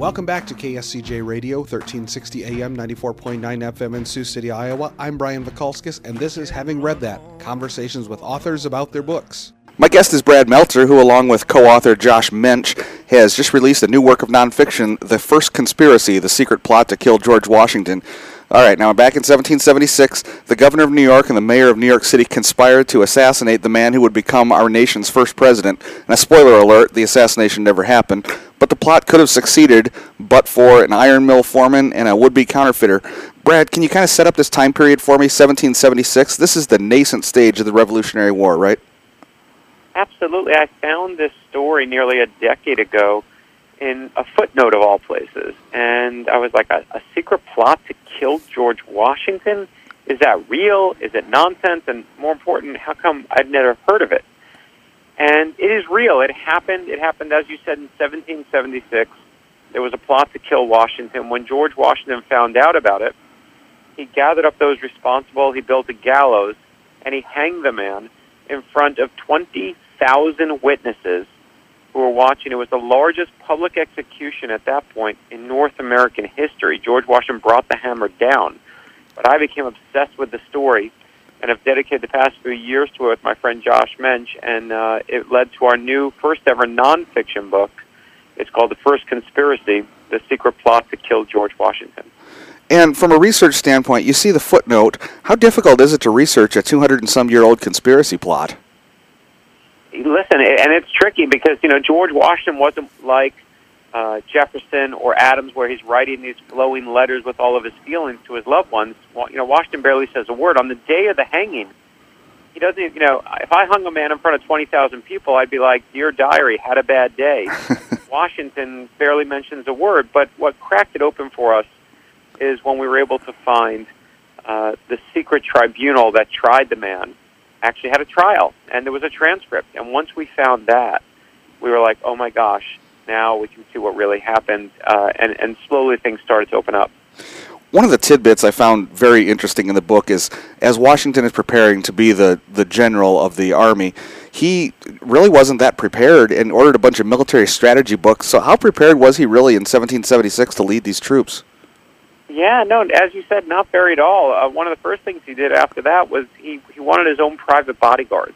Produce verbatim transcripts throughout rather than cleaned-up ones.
Welcome back to K S C J Radio, thirteen sixty A M, ninety-four point nine F M in Sioux City, Iowa. I'm Brian Vikalskis, and this is Having Read That, conversations with authors about their books. My guest is Brad Meltzer, who, along with co-author Josh Mensch, has just released a new work of nonfiction, The First Conspiracy, The Secret Plot to Kill George Washington. All right, now back in seventeen seventy-six, the governor of New York and the mayor of New York City conspired to assassinate the man who would become our nation's first president. Now, spoiler alert, the assassination never happened, but the plot could have succeeded but for an iron mill foreman and a would-be counterfeiter. Brad, can you kind of set up this time period for me, seventeen seventy-six? This is the nascent stage of the Revolutionary War, right? Absolutely. I found this story nearly a decade ago in a footnote of all places. And I was like, a, a secret plot to kill George Washington? Is that real? Is it nonsense? And more important, how come I'd never heard of it? And it is real. It happened. It happened, as you said, in seventeen seventy-six. There was a plot to kill Washington. When George Washington found out about it, he gathered up those responsible, he built a gallows, and he hanged the man in front of twenty thousand witnesses who were watching. It was the largest public execution at that point in North American history. George Washington brought the hammer down. But I became obsessed with the story and have dedicated the past few years to it with my friend Josh Mensch, and uh, it led to our new first-ever nonfiction book. It's called The First Conspiracy, The Secret Plot to Kill George Washington. And from a research standpoint, you see the footnote. How difficult is it to research a two hundred and some year old conspiracy plot? Listen, and it's tricky because, you know, George Washington wasn't like uh, Jefferson or Adams, where he's writing these flowing letters with all of his feelings to his loved ones. You know, Washington barely says a word. On the day of the hanging, he doesn't, you know, if I hung a man in front of twenty thousand people, I'd be like, "Dear diary, had a bad day." Washington barely mentions a word. But what cracked it open for us is when we were able to find uh, the secret tribunal that tried the man actually had a trial, and there was a transcript. And once we found that, we were like, oh my gosh, now we can see what really happened, uh, and, and slowly things started to open up. One of the tidbits I found very interesting in the book is, as Washington is preparing to be the, the general of the army, he really wasn't that prepared and ordered a bunch of military strategy books. So how prepared was he really in seventeen seventy-six to lead these troops? Yeah, no, as you said, not very at all. Uh, one of the first things he did after that was he, he wanted his own private bodyguards.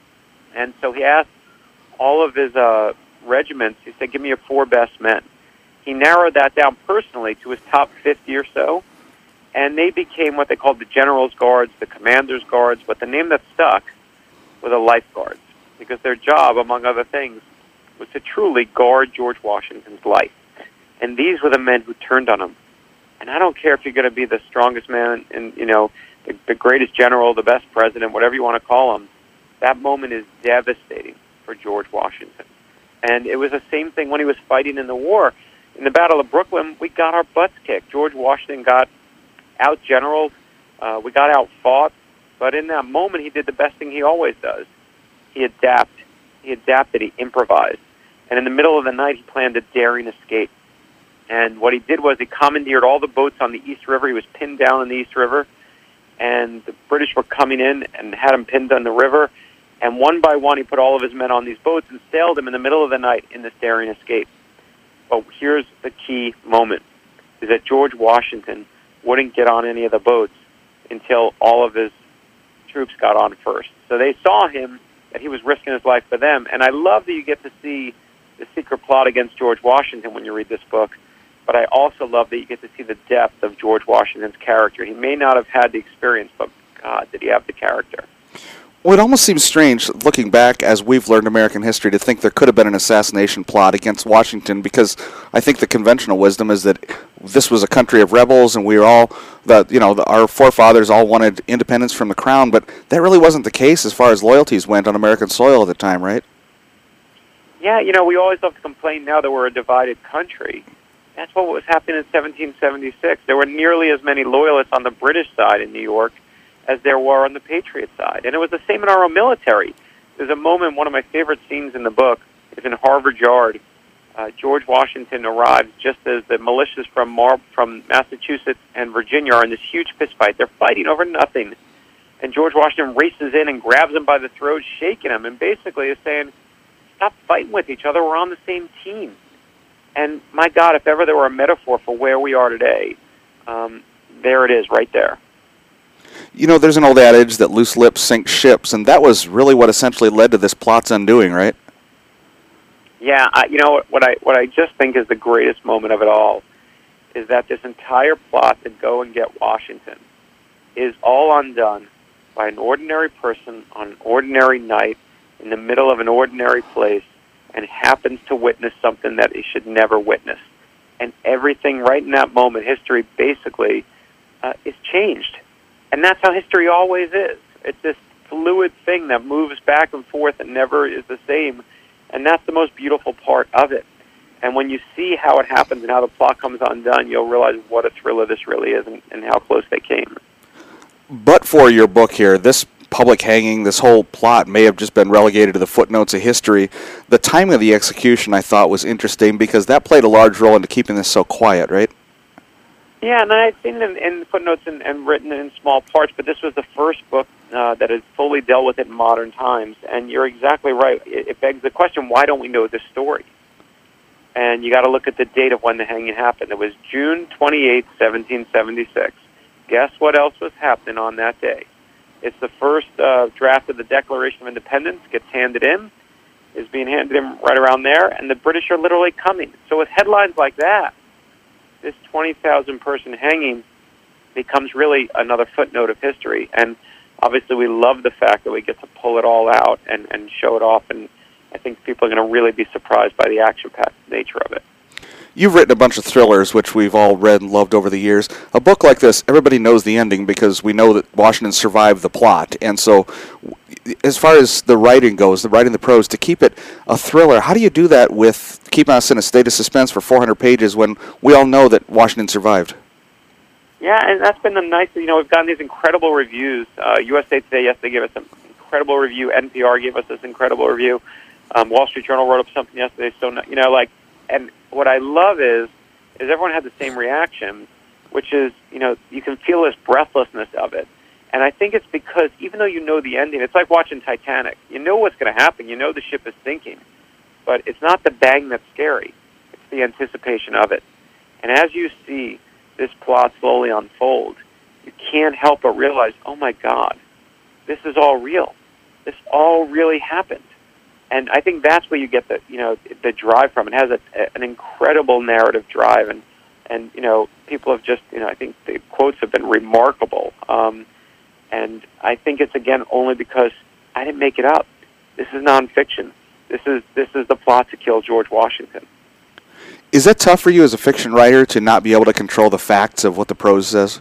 And so he asked all of his uh, regiments, he said, give me your four best men. He narrowed that down personally to his top fifty or so, and they became what they called the General's Guards, the Commander's Guards, but the name that stuck were the Life Guards, because their job, among other things, was to truly guard George Washington's life. And these were the men who turned on him. And I don't care if you're going to be the strongest man and, you know, the, the greatest general, the best president, whatever you want to call him, that moment is devastating for George Washington. And it was the same thing when he was fighting in the war. In the Battle of Brooklyn, we got our butts kicked. George Washington got out-generaled. Uh, we got out-fought. But in that moment, he did the best thing he always does. He adapted. He adapted. He improvised. And in the middle of the night, he planned a daring escape. And what he did was he commandeered all the boats on the East River. He was pinned down in the East River, and the British were coming in and had him pinned on the river. And one by one, he put all of his men on these boats and sailed them in the middle of the night in this daring escape. But here's the key moment, is that George Washington wouldn't get on any of the boats until all of his troops got on first. So they saw him, that he was risking his life for them. And I love that you get to see the secret plot against George Washington when you read this book. But I also love that you get to see the depth of George Washington's character. He may not have had the experience, but God, did he have the character. Well, it almost seems strange, looking back, as we've learned American history, to think there could have been an assassination plot against Washington, because I think the conventional wisdom is that this was a country of rebels, and we were all, the, you know, the, our forefathers all wanted independence from the crown, but that really wasn't the case as far as loyalties went on American soil at the time, right? Yeah, you know, we always love to complain now that we're a divided country. That's what was happening in seventeen seventy-six. There were nearly as many loyalists on the British side in New York as there were on the Patriot side. And it was the same in our own military. There's a moment, one of my favorite scenes in the book is in Harvard Yard. Uh, George Washington arrives just as the militias from Mar- from Massachusetts and Virginia are in this huge fistfight. They're fighting over nothing. And George Washington races in and grabs him by the throat, shaking him, and basically is saying, stop fighting with each other. We're on the same team. And my God, if ever there were a metaphor for where we are today, um, there it is right there. You know, there's an old adage that loose lips sink ships, and that was really what essentially led to this plot's undoing, right? Yeah, I, you know, what I what I just think is the greatest moment of it all is that this entire plot to go and get Washington is all undone by an ordinary person on an ordinary night in the middle of an ordinary place and happens to witness something that he should never witness. And everything right in that moment, history basically uh, is changed. And that's how history always is. It's this fluid thing that moves back and forth and never is the same. And that's the most beautiful part of it. And when you see how it happens and how the plot comes undone, you'll realize what a thriller this really is and, and how close they came. But for your book here, this public hanging, this whole plot may have just been relegated to the footnotes of history. The timing of the execution, I thought, was interesting because that played a large role into keeping this so quiet, right? Yeah, and I had seen it in, in footnotes and, and written in small parts, but this was the first book uh, that had fully dealt with it in modern times. And you're exactly right. It, it begs the question, why don't we know this story? And you got to look at the date of when the hanging happened. It was June twenty-eighth, seventeen seventy-six. Guess what else was happening on that day? It's the first uh, draft of the Declaration of Independence gets handed in, is being handed in right around there, and the British are literally coming. So with headlines like that, this twenty thousand person hanging becomes really another footnote of history. And obviously we love the fact that we get to pull it all out and, and show it off, and I think people are going to really be surprised by the action-packed nature of it. You've written a bunch of thrillers, which we've all read and loved over the years. A book like this, everybody knows the ending because we know that Washington survived the plot. And so as far as the writing goes, the writing the prose, to keep it a thriller, how do you do that with keeping us in a state of suspense for four hundred pages when we all know that Washington survived? Yeah, and that's been the nice, you know, we've gotten these incredible reviews. Uh, U S A Today, yes, they gave us an incredible review. N P R gave us this incredible review. Um, Wall Street Journal wrote up something yesterday. So, you know, like, and what I love is, is everyone had the same reaction, which is, you know, you can feel this breathlessness of it. And I think it's because even though you know the ending, it's like watching Titanic. You know what's going to happen. You know the ship is sinking. But it's not the bang that's scary. It's the anticipation of it. And as you see this plot slowly unfold, you can't help but realize, oh, my God, this is all real. This all really happened. And I think that's where you get the, you know, the drive from. It has a, an incredible narrative drive, and, and, you know, people have just, you know, I think the quotes have been remarkable. Um, and I think it's, again, only because I didn't make it up. This is nonfiction. This is, this is the plot to kill George Washington. Is that tough for you as a fiction writer to not be able to control the facts of what the prose says?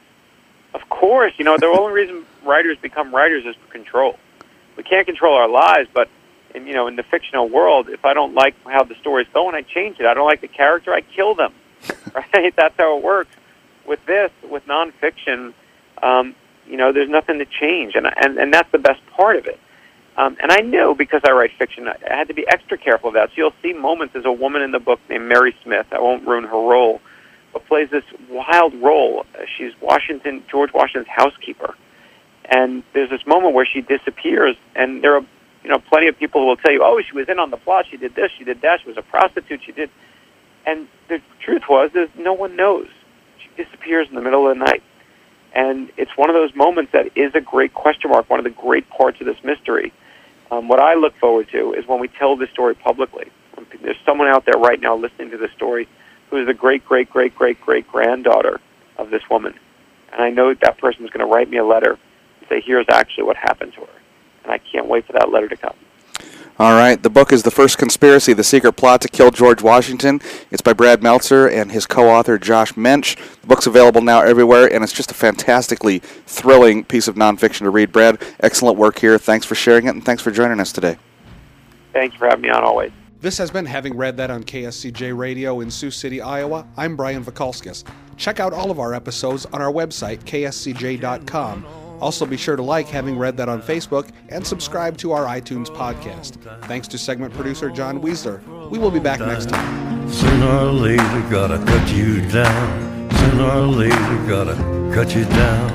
Of course. You know, the only reason writers become writers is for control. We can't control our lives, but in, you know, in the fictional world, if I don't like how the story's going, I change it. I don't like the character, I kill them. Right? That's how it works. With this, with nonfiction, um, you know, there's nothing to change, and and and that's the best part of it. Um, and I know because I write fiction, I had to be extra careful of that. So you'll see moments. There's a woman in the book named Mary Smith. I won't ruin her role, but plays this wild role. She's Washington, George Washington's housekeeper, and there's this moment where she disappears, and there are, you know, plenty of people who will tell you, oh, she was in on the plot, she did this, she did that, she was a prostitute, she did... And the truth was, is no one knows. She disappears in the middle of the night. And it's one of those moments that is a great question mark, one of the great parts of this mystery. Um, what I look forward to is when we tell this story publicly. There's someone out there right now listening to this story who is the great, great, great, great, great granddaughter of this woman. And I know that person's going to write me a letter and say, here's actually what happened to her. And I can't wait for that letter to come. All right. The book is The First Conspiracy, The Secret Plot to Kill George Washington. It's by Brad Meltzer and his co-author, Josh Mensch. The book's available now everywhere, and it's just a fantastically thrilling piece of nonfiction to read. Brad, excellent work here. Thanks for sharing it, and thanks for joining us today. Thanks for having me on always. This has been Having Read That on K S C J Radio in Sioux City, Iowa. I'm Brian Vakalskis. Check out all of our episodes on our website, K S C J dot com. Also, be sure to like Having Read That on Facebook and subscribe to our iTunes podcast. Thanks to segment producer John Weisler. We will be back next time. Sooner or later, gotta cut you down. Sooner or later, gotta cut you down.